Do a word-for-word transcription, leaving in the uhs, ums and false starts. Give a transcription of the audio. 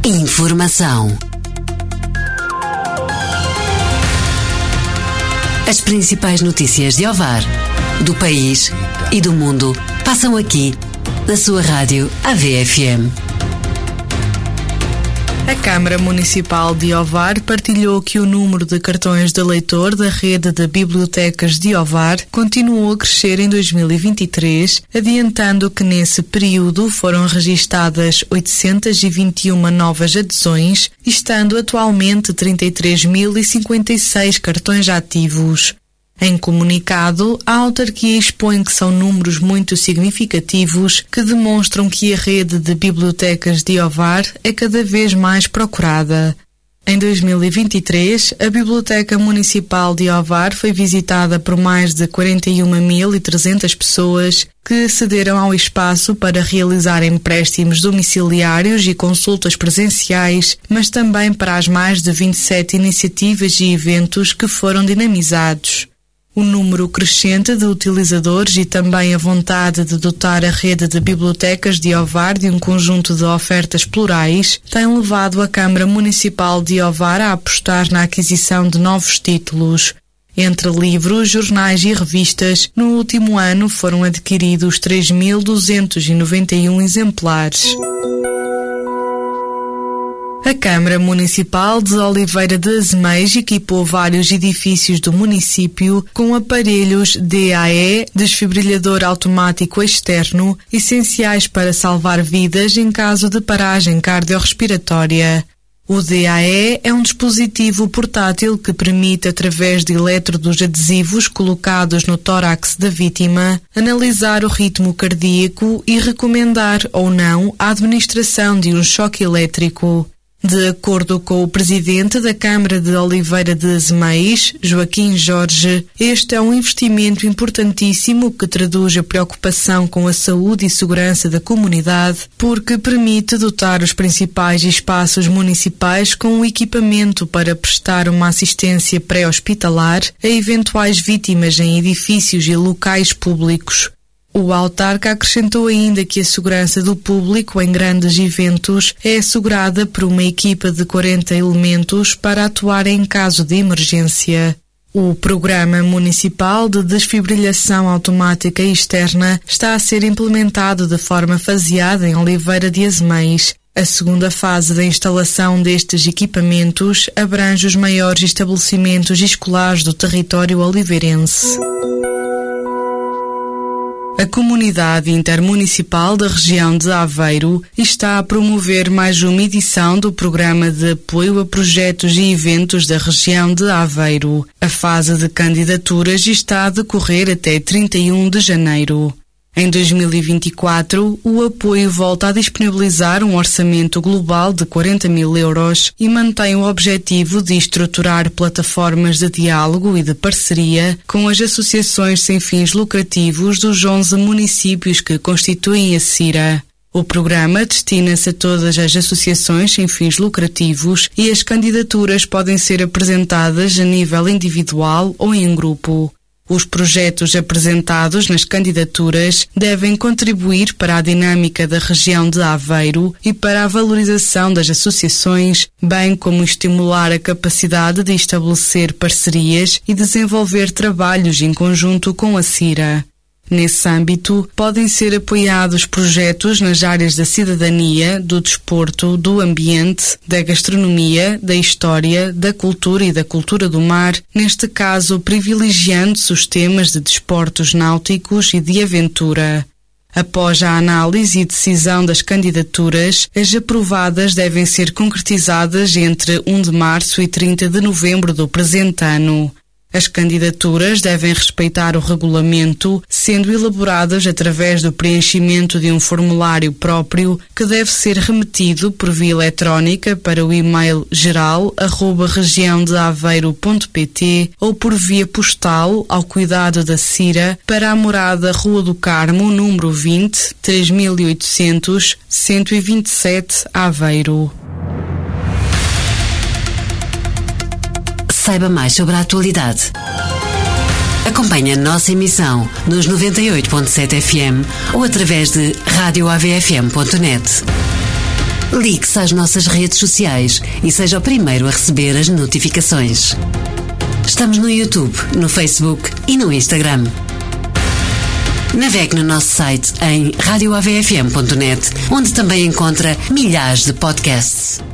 Informação. As principais notícias de Ovar, do país e do mundo passam aqui, na sua rádio A V F M. A Câmara Municipal de Ovar partilhou que o número de cartões de leitor da rede de bibliotecas de Ovar continuou a crescer em dois mil e vinte e três, adiantando que nesse período foram registadas oitocentas e vinte e uma novas adesões, estando atualmente trinta e três mil e cinquenta e seis cartões ativos. Em comunicado, a autarquia expõe que são números muito significativos que demonstram que a rede de bibliotecas de Ovar é cada vez mais procurada. Em dois mil e vinte e três, a Biblioteca Municipal de Ovar foi visitada por mais de quarenta e uma mil e trezentas pessoas que acederam ao espaço para realizar empréstimos domiciliários e consultas presenciais, mas também para as mais de vinte e sete iniciativas e eventos que foram dinamizados. O número crescente de utilizadores e também a vontade de dotar a rede de bibliotecas de Ovar de um conjunto de ofertas plurais tem levado a Câmara Municipal de Ovar a apostar na aquisição de novos títulos. Entre livros, jornais e revistas, no último ano foram adquiridos três mil duzentos e noventa e um exemplares. A Câmara Municipal de Oliveira de Azeméis equipou vários edifícios do município com aparelhos D A E, desfibrilhador automático externo, essenciais para salvar vidas em caso de paragem cardiorrespiratória. O D A E é um dispositivo portátil que permite, através de elétrodos adesivos colocados no tórax da vítima, analisar o ritmo cardíaco e recomendar ou não a administração de um choque elétrico. De acordo com o presidente da Câmara de Oliveira de Azeméis, Joaquim Jorge, este é um investimento importantíssimo que traduz a preocupação com a saúde e segurança da comunidade, porque permite dotar os principais espaços municipais com o equipamento para prestar uma assistência pré-hospitalar a eventuais vítimas em edifícios e locais públicos. O autarca acrescentou ainda que a segurança do público em grandes eventos é assegurada por uma equipa de quarenta elementos para atuar em caso de emergência. O Programa Municipal de Desfibrilação Automática Externa está a ser implementado de forma faseada em Oliveira de Azeméis. A segunda fase da instalação destes equipamentos abrange os maiores estabelecimentos escolares do território oliveirense. A Comunidade Intermunicipal da região de Aveiro está a promover mais uma edição do Programa de Apoio a Projetos e Eventos da região de Aveiro. A fase de candidaturas está a decorrer até trinta e um de janeiro. Em dois mil e vinte e quatro, o apoio volta a disponibilizar um orçamento global de quarenta mil euros e mantém o objetivo de estruturar plataformas de diálogo e de parceria com as associações sem fins lucrativos dos onze municípios que constituem a CIRA. O programa destina-se a todas as associações sem fins lucrativos e as candidaturas podem ser apresentadas a nível individual ou em grupo. Os projetos apresentados nas candidaturas devem contribuir para a dinâmica da região de Aveiro e para a valorização das associações, bem como estimular a capacidade de estabelecer parcerias e desenvolver trabalhos em conjunto com a CIRA. Nesse âmbito, podem ser apoiados projetos nas áreas da cidadania, do desporto, do ambiente, da gastronomia, da história, da cultura e da cultura do mar, neste caso privilegiando-se os temas de desportos náuticos e de aventura. Após a análise e decisão das candidaturas, as aprovadas devem ser concretizadas entre primeiro de março e trinta de novembro do presente ano. As candidaturas devem respeitar o regulamento, sendo elaboradas através do preenchimento de um formulário próprio que deve ser remetido por via eletrónica para o e-mail geral arroba região de aveiro ponto pt ou por via postal ao cuidado da CIRA para a morada Rua do Carmo, número vinte, três mil e oitocentos, cento e vinte e sete, Aveiro. Saiba mais sobre a atualidade. Acompanhe a nossa emissão nos noventa e oito ponto sete F M ou através de rádio A V F M ponto net. Ligue-se às nossas redes sociais e seja o primeiro a receber as notificações. Estamos no YouTube, no Facebook e no Instagram. Navegue no nosso site em radio a v f m ponto net, onde também encontra milhares de podcasts.